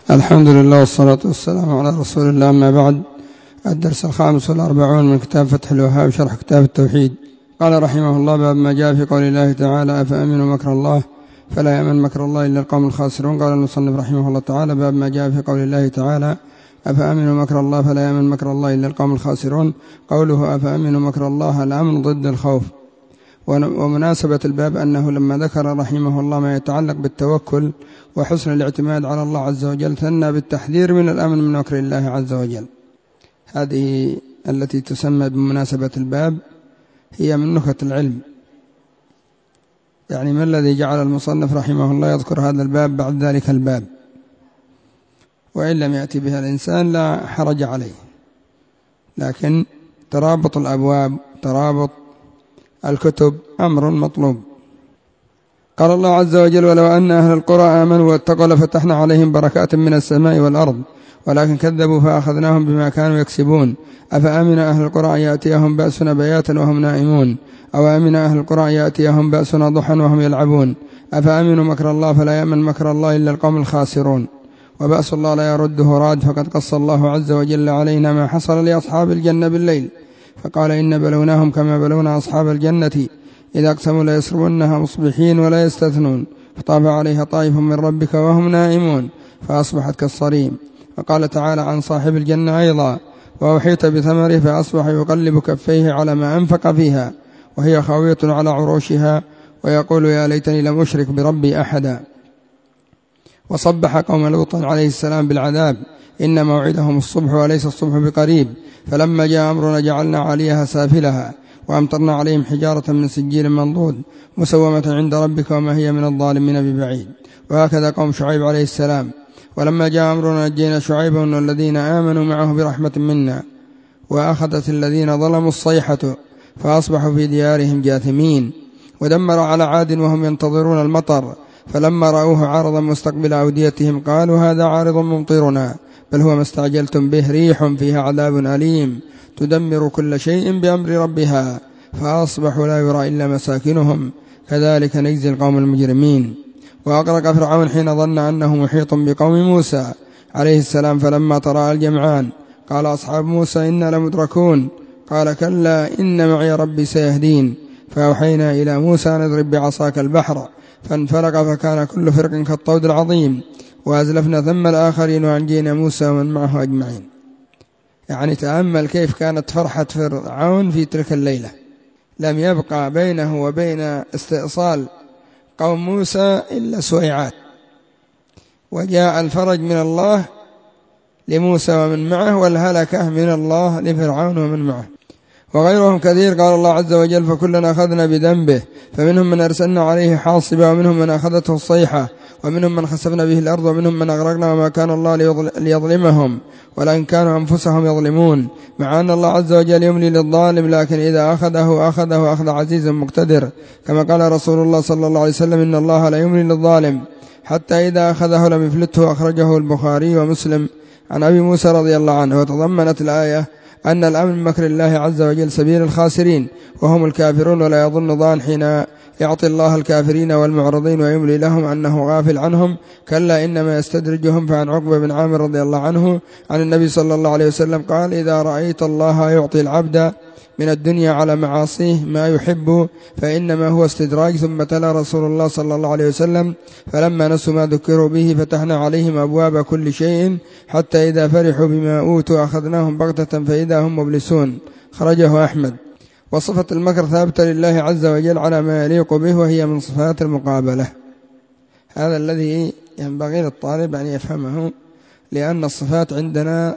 الحمد لله والصلاة والسلام على رسول الله. أما بعد، الدرس 45 من كتاب فتح الوهاب شرح كتاب التوحيد. قال رحمه الله: باب ما جاء في قول الله تعالى: أفأمنوا مكر الله فلا يأمن مكر الله إلا القوم الخاسرون. قال المصنف رحمه الله تعالى: باب ما جاء في قول الله تعالى: أفأمنوا مكر الله فلا يأمن مكر الله إلا القوم الخاسرون. قوله أفأمنوا مكر الله الأمن ضد الخوف. ومناسبة الباب أنه لما ذكر رحمه الله ما يتعلق بالتوكل وحسن الاعتماد على الله عز وجل ثنى بالتحذير من الأمن من مكر الله عز وجل. هذه التي تسمى بمناسبة الباب هي من نكت العلم. يعني ما الذي جعل المصنف رحمه الله يذكر هذا الباب بعد ذلك الباب؟ وإن لم يأتي بها الإنسان لا حرج عليه، لكن ترابط الأبواب، ترابط الكتب أمر مطلوب. قال الله عز وجل: ولو أن أهل القرى آمنوا واتقوا لفتحنا عليهم بركات من السماء والأرض ولكن كذبوا فأخذناهم بما كانوا يكسبون. أفأمن أهل القرى أن يأتيهم بأسنا بياتا وهم نائمون أو أمن أهل القرى أن يأتيهم بأسنا ضحى وهم يلعبون. أفأمنوا مكر الله فلا يأمن مكر الله إلا القوم الخاسرون. وبأس الله لا يرده راد، فقد قص الله عز وجل علينا ما حصل لأصحاب الجنة بالليل فقال: إن بلوناهم كما بلونا أصحاب الجنة إذا أقسموا ليصرمنها مصبحين ولا يستثنون فطاف عليها طائف من ربك وهم نائمون فأصبحت كالصريم. وقال تعالى عن صاحب الجنة أيضا: وأحيط بثمره فأصبح يقلب كفيه على ما أنفق فيها وهي خاوية على عروشها ويقول: يا ليتني لم أشرك بربي أحدا. وصبح قوم لوط عليه السلام بالعذاب: إن موعدهم الصبح وليس الصبح بقريب. فلما جاء أمرنا جعلنا عليها سافلها وأمطرنا عليهم حجارة من سجيل منضود مسومة عند ربك وما هي من الظالمين ببعيد. وهكذا قوم شعيب عليه السلام: ولما جاء أمرنا نجينا شعيبا والذين آمنوا معه برحمة منا وأخذت الذين ظلموا الصيحة فأصبحوا في ديارهم جاثمين. ودمر على عاد وهم ينتظرون المطر فلما رأوه عارضا مستقبل أوديتهم قالوا: هذا عارض ممطرنا بل هو ما استعجلتم به ريح فيها عذاب أليم تدمر كل شيء بأمر ربها فأصبحوا لا يرى إلا مساكنهم كذلك نجزي القوم المجرمين. وأغرق فرعون حين ظن أنه محيط بقوم موسى عليه السلام فلما تراءى الجمعان قال أصحاب موسى: إنا لمدركون. قال: كلا إن معي ربي سيهدين. فأوحينا إلى موسى أن اضرب بعصاك البحر فانفلق فكان كل فرق كالطود العظيم وأزلفنا ثم الآخرين وأنجينا موسى ومن معه أجمعين. يعني تأمل كيف كانت فرحة فرعون في تلك الليلة، لم يبقى بينه وبين استئصال قوم موسى إلا سويعات، وجاء الفرج من الله لموسى ومن معه والهلكة من الله لفرعون ومن معه. وغيرهم كثير. قال الله عز وجل: فكلنا أخذنا بذنبه فمنهم من أرسلنا عليه حاصبا ومنهم من أخذته الصيحة ومنهم من خسفنا به الأرض ومنهم من أغرقنا وما كان الله ليظلمهم ولكن كانوا أنفسهم يظلمون. مع أن الله عز وجل يملي للظالم لكن إذا أخذه أخذ عزيز مقتدر، كما قال رسول الله صلى الله عليه وسلم: إن الله لا يملي للظالم حتى إذا أخذه لم يفلته. أخرجه البخاري ومسلم عن أبي موسى رضي الله عنه. وتضمنت الآية أن الأمن من مكر الله عز وجل سبيل الخاسرين وهم الكافرون، ولا يظن ظان حين يعطي الله الكافرين والمعرضين ويملي لهم أنه غافل عنهم، كلا إنما يستدرجهم. فعن عقبة بن عامر رضي الله عنه عن النبي صلى الله عليه وسلم قال: إذا رأيت الله يعطي العبد من الدنيا على معاصيه ما يحب فإنما هو استدراج. ثم تلا رسول الله صلى الله عليه وسلم: فلما نسوا ما ذكروا به فتحنا عليهم أبواب كل شيء حتى إذا فرحوا بما أوتوا أخذناهم بغتة فإذا هم مبلسون. خرجه أحمد. وصفة المكر ثابتة لله عز وجل على ما يليق به وهي من صفات المقابلة. هذا الذي ينبغي للطالب أن يفهمه، لأن الصفات عندنا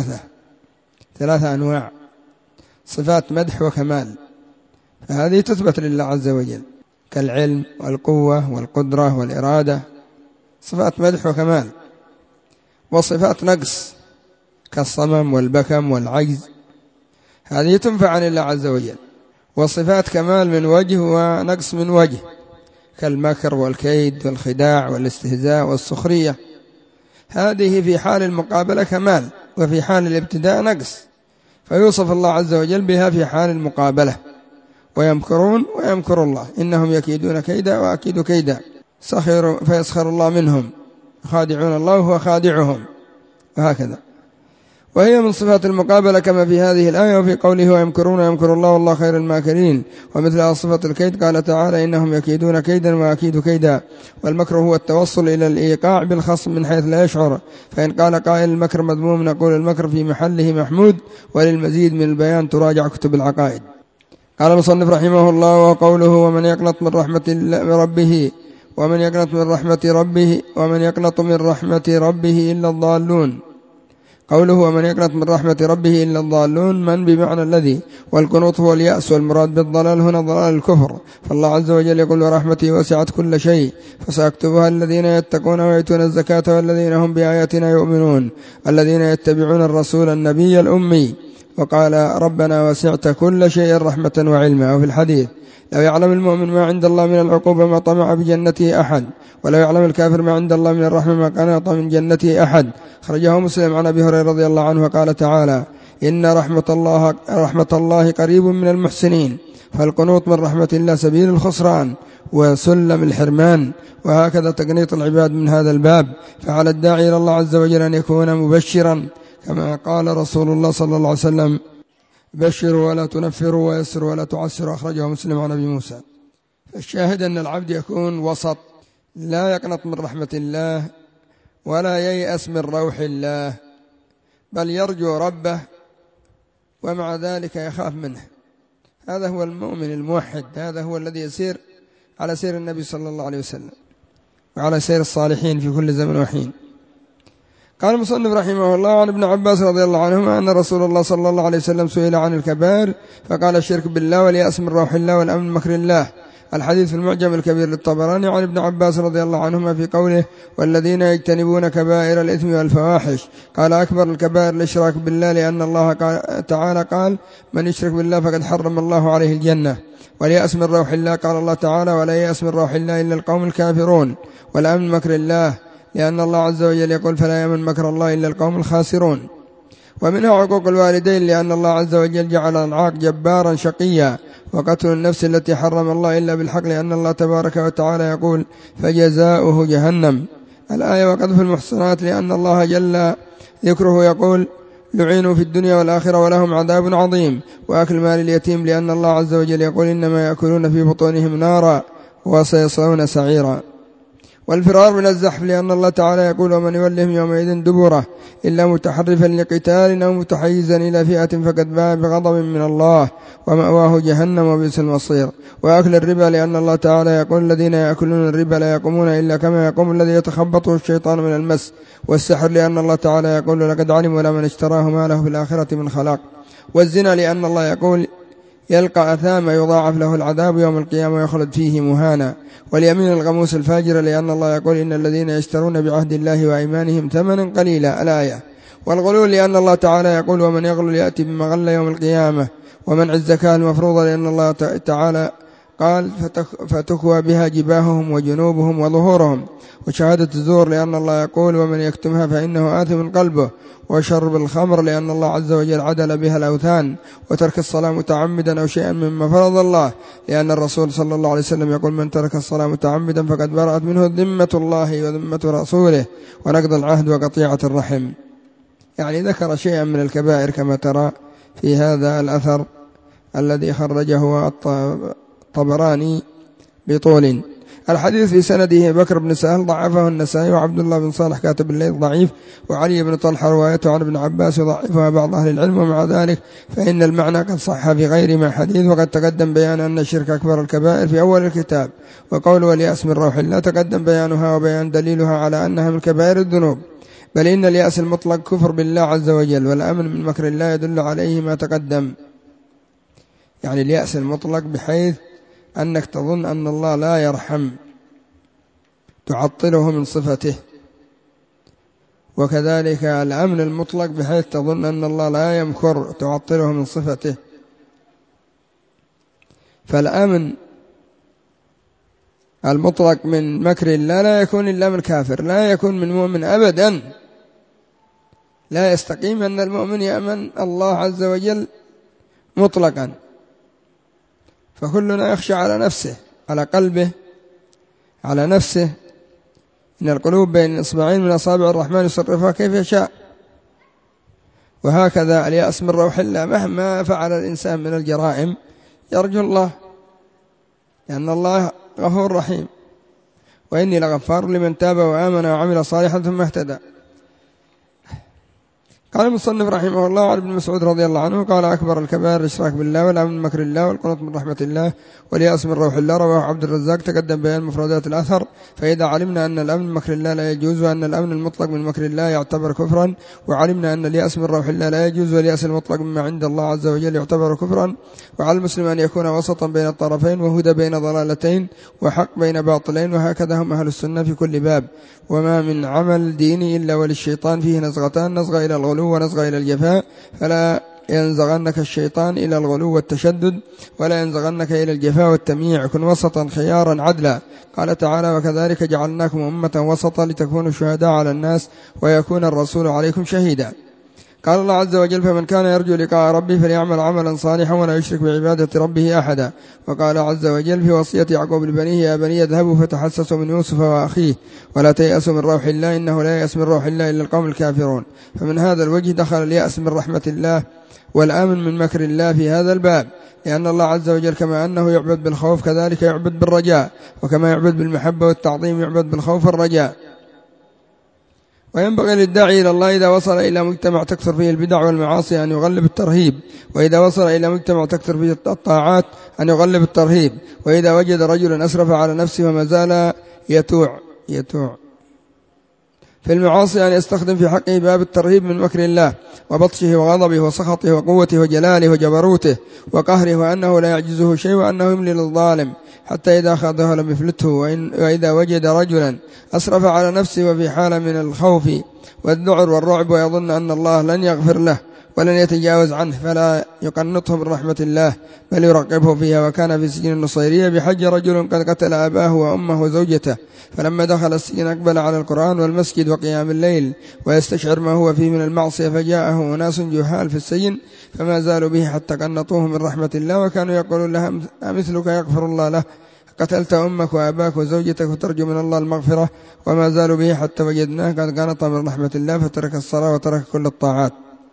ثلاثة أنواع: صفات مدح وكمال، فهذه تثبت لله عز وجل كالعلم والقوة والقدرة والإرادة، صفات مدح وكمال. وصفات نقص كالصمم والبكم والعجز، هذه تنفع عن الله عز وجل. وصفات كمال من وجه ونقص من وجه كالمكر والكيد والخداع والاستهزاء والسخرية، هذه في حال المقابلة كمال وفي حال الابتداء نقص، فيوصف الله عز وجل بها في حال المقابلة. ويمكرون ويمكر الله إنهم يكيدون كيدا وأكيد كيدا. سخروا فيسخر الله منهم يخادعون الله وهو خادعهم، وهكذا. وهي من صفات المقابلة كما في هذه الآية وفي قوله ويمكرون ويمكر الله والله خير الماكرين. ومثلها صفة الكيد قال تعالى إنهم يكيدون كيدا وأكيد كيدا. والمكر هو التوصل إلى الإيقاع بالخصم من حيث لا يشعر، فإن قال قائل المكر مذموم نقول المكر في محله محمود، وللمزيد من البيان تراجع كتب العقائد. قال المصنف رحمه الله وقوله ومن يقنط من رحمة ربه ومن يقنط من رحمة ربه إلا الضالون. قوله ومن يقنط من رحمة ربه إلا الضالون من بمعنى الذي، والقنوط هو اليأس، والمراد بالضلال هنا ضلال الكفر. فالله عز وجل يقول ورحمتي وسعت كل شيء فسأكتبها الذين يتقون ويؤتون الزكاة والذين هم بآياتنا يؤمنون الذين يتبعون الرسول النبي الأمي. وقال ربنا وسعت كل شيء رحمة وعلما. وفي الحديث لو يعلم المؤمن ما عند الله من العقوبة ما طمع بجنته أحد، ولو يعلم الكافر ما عند الله من الرحمة ما قنط من جنته أحد. خرجه مسلم عن أبي هريرة رضي الله عنه وقال تعالى إن رحمة الله قريب من المحسنين. فالقنوط من رحمة الله سبيل الخسران وسلم الحرمان. وهكذا تقنيط العباد من هذا الباب. فعلى الداعي إلى الله عز وجل أن يكون مبشرا كما قال رسول الله صلى الله عليه وسلم بشروا ولا تنفروا ويسروا ولا تعسروا. أخرجه مسلم عن أبي موسى. فالشاهد أن العبد يكون وسط، لا يقنط من رحمة الله ولا ييأس من روح الله، بل يرجو ربه ومع ذلك يخاف منه. هذا هو المؤمن الموحد، هذا هو الذي يسير على سير النبي صلى الله عليه وسلم وعلى سير الصالحين في كل زمن وحين. قال المصنف رحمه الله عن ابن عباس رضي الله عنهما أن رسول الله صلى الله عليه وسلم سئل عن الكبائر فقال الشرك بالله واليأس من روح الله والأمن من مكر الله. الحديث في المعجم الكبير للطبراني عن ابن عباس رضي الله عنهما في قوله والذين يجتنبون كبائر الإثم والفواحش. قال أكبر الكبائر الإشراك بالله، لأن الله تعالى قال من يشرك بالله فقد حرم الله عليه الجنة. واليأس من روح الله قال الله تعالى ولا يأس من روح الله إلا القوم الكافرون. والأمن مكر الله، لأن الله عز وجل يقول فلا يمن مكر الله إلا القوم الخاسرون. ومنها عقوق الوالدين، لأن الله عز وجل جعل العاق جبارا شقيا. وقتل النفس التي حرم الله إلا بالحق، لأن الله تبارك وتعالى يقول فجزاؤه جهنم. الآية وقذف المحصنات، لأن الله جل ذكره يقول لعنوا في الدنيا والآخرة ولهم عذاب عظيم. وأكل مال اليتيم، لأن الله عز وجل يقول إنما يأكلون في بطونهم نارا وسيصلون سعيرا. والفرار من الزحف، لأن الله تعالى يقول ومن يولهم يومئذ دبره إلا متحرفا لقتال أو متحيزا إلى فئة فقد باء بغضب من الله ومأواه جهنم وبئس المصير. وأكل الربا، لأن الله تعالى يقول الذين يأكلون الربا لا يقومون إلا كما يقوم الذي يتخبطه الشيطان من المس. والسحر، لأن الله تعالى يقول لقد علموا لمن اشتراه ما له في الآخرة من خلاق. والزنا، لأن الله يقول يلقى أثاما يضاعف له العذاب يوم القيامة ويخلد فيه مهانا. واليمين الغموس الفاجرة، لأن الله يقول إن الذين يشترون بعهد الله وأيمانهم ثمنا قليلا الآية. والغلول، لأن الله تعالى يقول ومن يغلل يأتي بمغلة يوم القيامة. ومنع الزكاة المفروضة، لأن الله تعالى قال فتكوى بها جباههم وجنوبهم وظهورهم. وشهادة الزور، لأن الله يقول ومن يكتمها فإنه آثم قلبه. وشرب الخمر، لأن الله عز وجل عدل بها الأوثان. وترك الصلاة متعمدا أو شيئا مما فرض الله، لأن الرسول صلى الله عليه وسلم يقول من ترك الصلاة متعمدا فقد برأت منه ذمة الله وذمة رسوله ونقض العهد وقطيعة الرحم. يعني ذكر شيئا من الكبائر كما ترى في هذا الأثر الذي خرجه الطبراني بطول. الحديث في سنده بكر بن سهل ضعفه النسائي، وعبد الله بن صالح كاتب الليل ضعيف، وعلي بن طلحة روايته عن ابن عباس يضعفها بعض أهل العلم. ومع ذلك فإن المعنى قد صح في غير ما حديث. وقد تقدم بيان أن الشرك أكبر الكبائر في أول الكتاب. وقول واليأس من روح الله تقدم بيانها وبيان دليلها على أنها من كبائر الذنوب. بل إن اليأس المطلق كفر بالله عز وجل، والأمن من مكر الله يدل عليه ما تقدم. يعني اليأس المطلق بحيث أنك تظن أن الله لا يرحم تعطله من صفته. وكذلك الأمن المطلق بحيث تظن أن الله لا يمكر تعطله من صفته. فالأمن المطلق من مكر الله لا يكون إلا من كافر، لا يكون من مؤمن أبدا. لا يستقيم أن المؤمن يأمن الله عز وجل مطلقا. فكلنا يخشى على نفسه، على قلبه، على نفسه، إن القلوب بين إصبعين من أصابع الرحمن يصرفها كيف يشاء. وهكذا اليأس من روح الله، مهما فعل الإنسان من الجرائم يرجو الله، لأن الله غفور رحيم. وإني لغفار لمن تاب وآمن وعمل صالحا ثم اهتدى. قال المصنف رحمه الله عن ابن مسعود رضي الله عنه قال: أكبر الكبائر الإشراك بالله والأمن من مكر الله والقنوط من رحمة الله واليأس من روح الله. رواه عبد الرزاق. تقدم بيان مفردات الأثر. فإذا علمنا أن الأمن من مكر الله لا يجوز، وأن الأمن المطلق من مكر الله يعتبر كفرا، وعلمنا أن اليأس من روح الله لا يجوز، واليأس المطلق مما عند الله عز وجل يعتبر كفرا، وعلى المسلم أن يكون وسطا بين الطرفين، وهدى بين ضلالتين، وحق بين باطلين، وهكذا هم أهل السنة في كل باب. وما من عمل ديني إلا وللشيطان فيه نزغتان: نزغة إلى الغلو ونزغة إلى الجفاء، فلا ينزغنك الشيطان إلى الغلو والتشدد، ولا ينزغنك إلى الجفاء والتمييع. كن وسطا خيارا عدلا. قال تعالى: وكذلك جعلناكم أمة وسطا لتكونوا شهداء على الناس ويكون الرسول عليكم شهيدا. قال الله عز وجل: فمن كان يرجو لقاء ربه فليعمل عملا صالحا ولا يشرك بعبادة ربه أحدا. وقال عز وجل في وصية يعقوب لبنيه: يا بني اذهبوا فتحسسوا من يوسف وأخيه ولا تيأسوا من روح الله إنه لا يأس من روح الله إلا القوم الكافرون. فمن هذا الوجه دخل اليأس من رحمة الله والأمن من مكر الله في هذا الباب، لأن الله عز وجل كما أنه يعبد بالخوف كذلك يعبد بالرجاء، وكما يعبد بالمحبة والتعظيم يعبد بالخوف والرجاء. وينبغي للداعي إلى الله إذا وصل إلى مجتمع تكثر فيه البدع والمعاصي أن يغلب الترهيب، وإذا وصل إلى مجتمع تكثر فيه الطاعات أن يغلب الترهيب، وإذا وجد رجلا أسرف على نفسه وما زال يتوع في المعاصي أن يستخدم في حقه باب الترهيب من مكر الله وبطشه وغضبه وسخطه وقوته وجلاله وجبروته وقهره، وأنه لا يعجزه شيء، وأنه يملي للظالم حتى إذا أخذه لم يفلته. وإذا وجد رجلا أسرف على نفسه وفي حالة من الخوف والذعر والرعب ويظن أن الله لن يغفر له ولن يتجاوز عنه فلا يقنطه من رحمة الله بل يرقبه فيها. وكان في سجن النصيرية بحج رجل قد قتل أباه وأمه وزوجته، فلما دخل السجن أقبل على القرآن والمسجد وقيام الليل ويستشعر ما هو فيه من المعصية، فجاءه أناس جهال في السجن فما زالوا به حتى قنطوه من رحمة الله، وكانوا يقولون له: أمثلك يغفر الله له؟ قتلت أمك وأباك وزوجتك وترجو من الله المغفرة؟ وما زالوا به حتى وجدناه قد قنط من رحمة الله فترك الصلاة وترك كل الطاعات.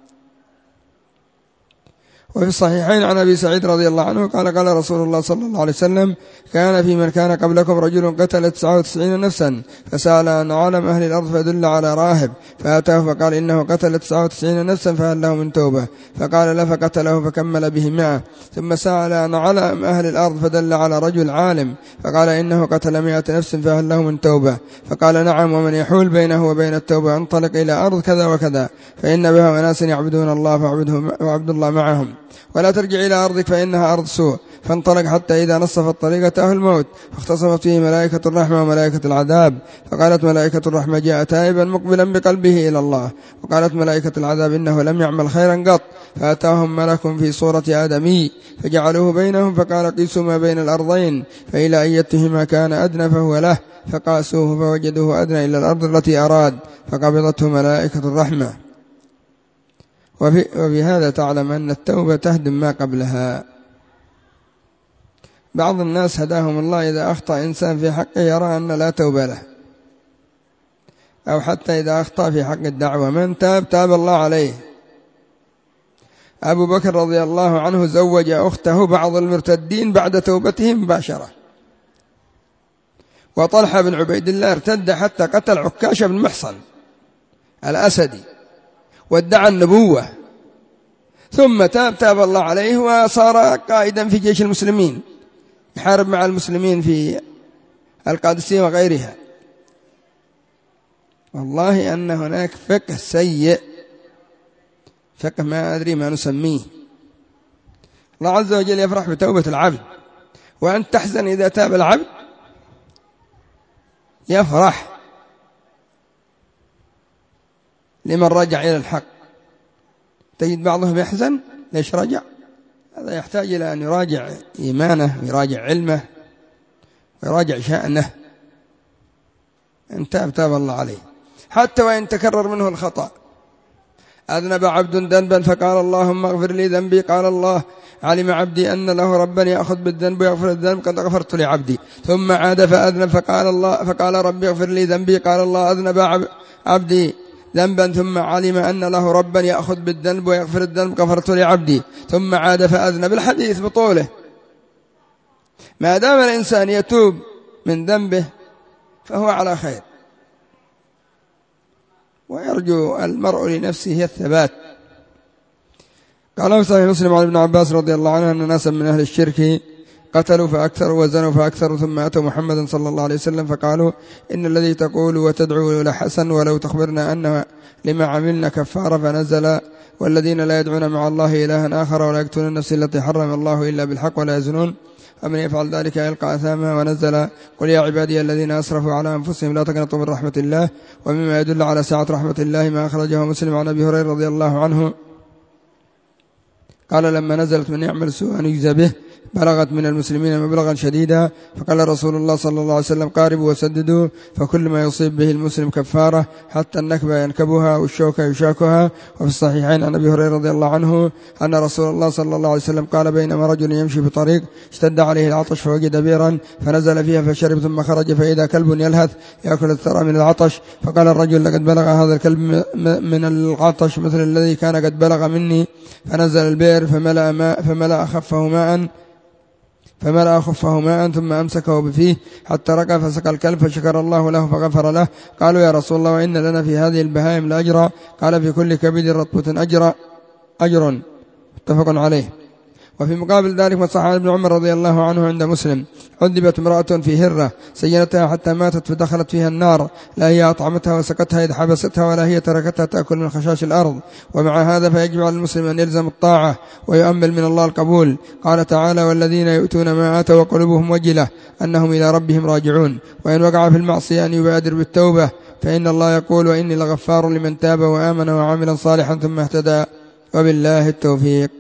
وفي الصحيحين عن أبي سعيد رضي الله عنه قال: قال رسول الله صلى الله عليه وسلم: كان في من كان قبلكم رجل قتل 99 نفسا فسأل عن عالم أهل الأرض فدل على راهب فأتاه فقال: إنه قتل 99 نفسا فهل له من توبة؟ فقال: لا، فقتله فكمل به 100. ثم سأل عن عالم أهل الأرض فدل على رجل عالم فقال: إنه قتل 100 نفس فهل له من توبة؟ فقال: نعم، ومن يحول بينه وبين التوبة انطلق إلى أرض كذا وكذا فإن بها أناس يعبدون الله فاعبد الله معهم، ولا ترجع إلى أرضك فإنها أرض سوء. فانطلق حتى إذا نصف الطريق أتاه الموت فاختصمت فيه ملائكة الرحمة وملائكة العذاب، فقالت ملائكة الرحمة: جاء تائبا مقبلا بقلبه إلى الله، وقالت ملائكة العذاب: إنه لم يعمل خيرا قط. فأتاهم ملك في صورة آدمي فجعلوه بينهم فقال: قيسوا ما بين الأرضين فإلى أيتهما كان أدنى فهو له، فقاسوه فوجدوه أدنى إلى الأرض التي أراد فقبضته ملائكة الرحمة. وفي هذا تعلم أن التوبة تهدم ما قبلها. بعض الناس هداهم الله إذا أخطأ إنسان في حقه يرى أن لا توبة له، أو حتى إذا أخطأ في حق الدعوة من تاب الله عليه. أبو بكر رضي الله عنه زوج أخته بعض المرتدين بعد توبتهم مباشرة، وطلحة بن عبيد الله ارتد حتى قتل عكاشة بن محصن الأسدي وادعى النبوة، ثم تاب الله عليه وصار قائدا في جيش المسلمين يحارب مع المسلمين في القادسية وغيرها. والله أن هناك فقه سيء، فقه ما أدري ما نسميه. الله عز وجل يفرح بتوبة العبد، وأن تحزن إذا تاب العبد يفرح لمن رجع إلى الحق. تجد بعضهم يحزن ليش رجع؟ هذا يحتاج إلى أن يراجع إيمانه ويراجع علمه ويراجع شأنه. إن تاب الله عليه، حتى وإن تكرر منه الخطأ. أذنب عبد ذنبا فقال اللهم اغفر لي ذنبي، قال الله علم عبدي أن له ربا يأخذ بالذنب ويغفر الذنب، قد غفرت لعبدي. ثم عاد فأذنب فقال ربي اغفر لي ذنبي، قال الله أذنب عبدي ذنبا ثم علم أن له ربا يأخذ بالذنب ويغفر الذنب، غفرت لعبدي. ثم عاد فأذنب. الحديث بطوله. ما دام الإنسان يتوب من ذنبه فهو على خير، ويرجو المرء لنفسه الثبات. قال صحيح مسلم عن ابن عباس رضي الله عنه أن ناسا من أهل الشرك قتلوا فأكثروا وزنوا فأكثروا، ثم أتوا محمدا صلى الله عليه وسلم فقالوا إن الذي تقول وتدعو لحسن، ولو تخبرنا أن لما عملنا كفارة. فنزل والذين لا يدعون مع الله إلها آخر ولا يقتلون النفس التي حرم الله إلا بالحق ولا يزنون ومن يفعل ذلك يلقى أثاما. ونزل قل يا عبادي الذين أسرفوا على أنفسهم لا تقنطوا من رحمة الله. ومما يدل على سعة رحمة الله ما أخرجه مسلم عن أبي هريرة رضي الله عنه قال لما نزلت من يعمل سوءا يجزى به بلغت من المسلمين مبلغا شديدا، فقال رسول الله صلى الله عليه وسلم قاربوا وسددوا، فكل ما يصيب به المسلم كفارة حتى النكبة ينكبها والشوكة يشاكها. وفي الصحيحين عن أبي هريرة رضي الله عنه أن رسول الله صلى الله عليه وسلم قال بينما رجل يمشي بطريق اشتد عليه العطش فوجد بئرا فنزل فيها فشرب، ثم خرج فإذا كلب يلهث يأكل الثرى من العطش، فقال الرجل لقد بلغ هذا الكلب من العطش مثل الذي كان قد بلغ مني، فنزل البئر فملأ خفه ماء ثم أمسكه بفيه حتى رقى فسقى الكلب فشكر الله له فغفر له. قالوا يا رسول الله وإن لنا في هذه البهائم لأجرا؟ قال في كل كبد رطبة أجر. متفق عليه. وفي مقابل ذلك وصح عن ابن عمر رضي الله عنه عند مسلم عذبت امرأة في هرة سينتها حتى ماتت فدخلت فيها النار، لا هي أطعمتها وسقتها إذ حبستها ولا هي تركتها تأكل من خشاش الأرض. ومع هذا فيجب على المسلم أن يلزم الطاعة ويؤمل من الله القبول. قال تعالى والذين يؤتون ما آتوا وقلوبهم وجلة أنهم إلى ربهم راجعون. وإن وقع في المعصية أن يبادر بالتوبة، فإن الله يقول وإني لغفار لمن تاب وآمن وعمل صالحا ثم اهتدى. وبالله التوفيق.